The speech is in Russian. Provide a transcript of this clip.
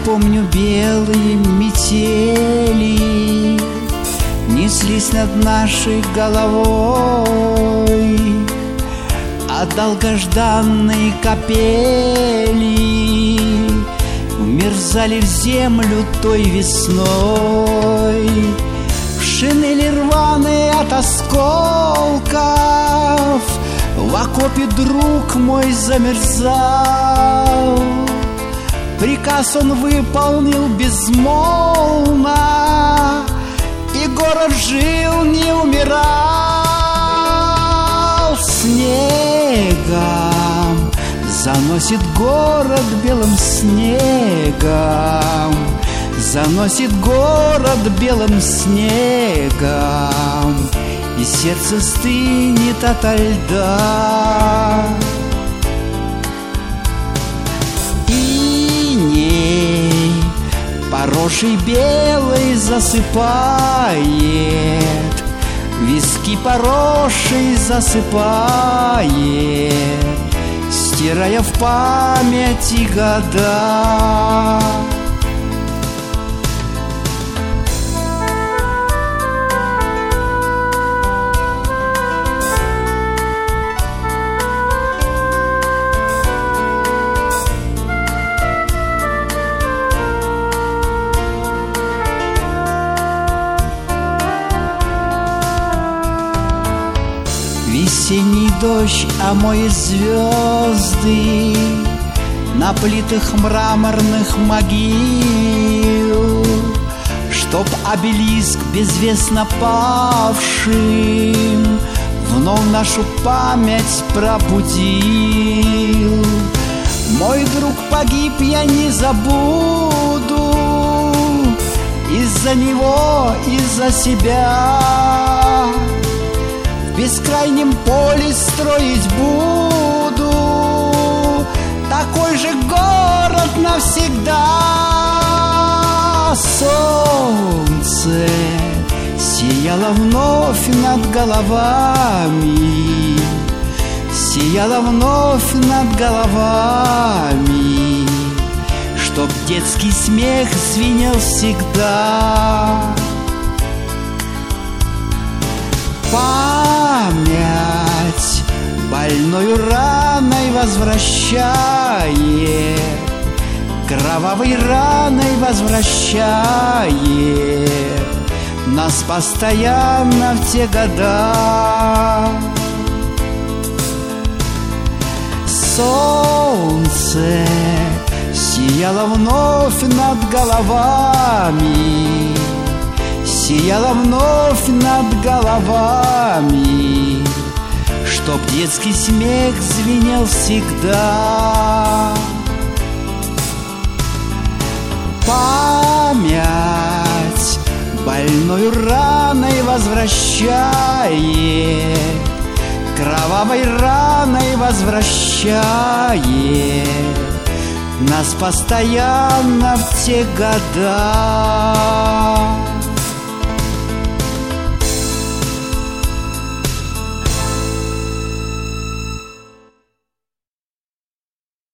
помню, белые метели неслись над нашей головой, а долгожданные капели умерзали в землю той весной. Шинели рваные от осколков, в окопе друг мой замерзал. Приказ он выполнил безмолвно, и город жил, не умирал. Снегом заносит город белым снегом, заносит город белым снегом, и сердце стынет ото льда. Иней поросший белый засыпает, виски поросший засыпает, стирая в памяти года. Весенний дождь омоет звезды на плитах мраморных могил, чтоб обелиск безвестно павшим вновь нашу память пробудил. Мой друг погиб, я не забуду, из-за него, из-за себя. В бескрайнем поле строить буду такой же город навсегда. Солнце сияло вновь над головами, сияло вновь над головами, чтоб детский смех звенел всегда. Память больною раной возвращает, кровавой раной возвращает нас постоянно в те года. Солнце сияло вновь над головами, сияло вновь над головами, чтоб детский смех звенел всегда. Память больною раной возвращает, кровавой раной возвращает нас постоянно в те года.